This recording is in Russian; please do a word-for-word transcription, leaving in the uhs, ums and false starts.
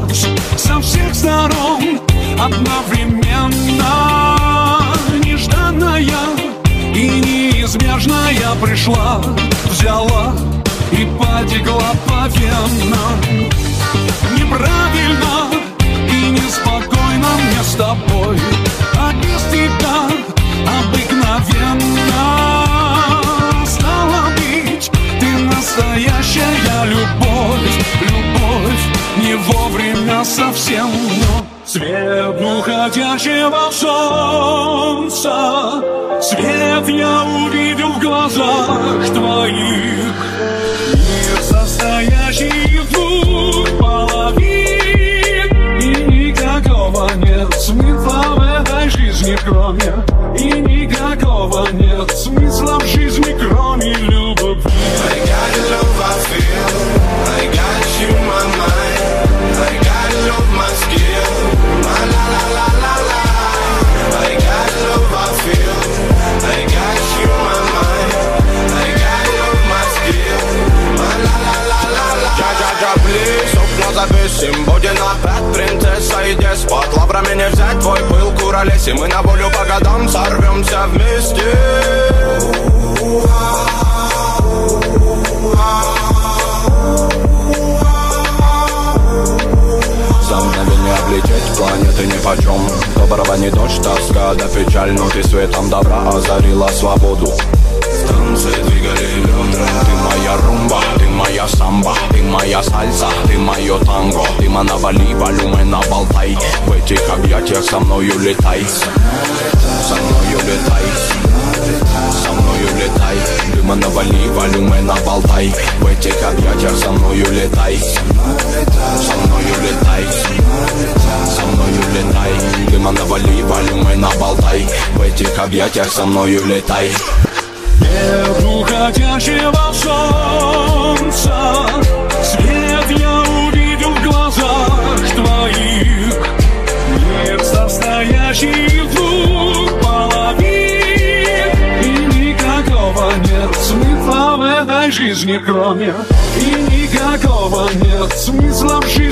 со всех сторон одновременно. Нежданная и неизбежная пришла, взяла и потекла по венам. Неправильно и неспокойно мне с тобой, а без тебя обыкновенно. Стало быть, ты настоящая любовь, любовь не вовремя совсем, но свет уходящего солнца, свет я увидел в глазах твоих. Мир, состоящий из двух половин, и никакого нет смысла в этой жизни, кроме, и никакого нет смысла в жизни, кроме любви. I got love, I feel, I got you in my mind, I got love, my skill, my la la la la la. I got love, I feel, I got you in my mind, I got love, my skill, my la la la la la. Ja ja ja, please, окна завесим, будет опять принцесса и деспот. Лаврами не взять твой пыл, куролесим, мы на волю по годам сорвемся вместе. За мгновение облететь планеты нипочем. Доброго не дождь, тоска да печаль, но ты светом добра озарила свободу. Станции двигали бедра. Ты моя румба, ты моя самба, ты моя сальса, ты мое танго. Ты на Бали, валюме на Болтай. В этих объятиях со мною летай. Со мною летай. Со мною летай. Ты на Бали, валюме на Болтай. В этих объятиях со мною летай. Со мною летай. Со мною летай. Ты на Бали, валюме на Болтай. В этих объятиях со мною летай. Свет уходящего солнца, свет я увидел в глазах твоих. Мир, состоящий из двух половин, и никакого нет смысла в этой жизни, кроме, и никакого нет смысла в жизни.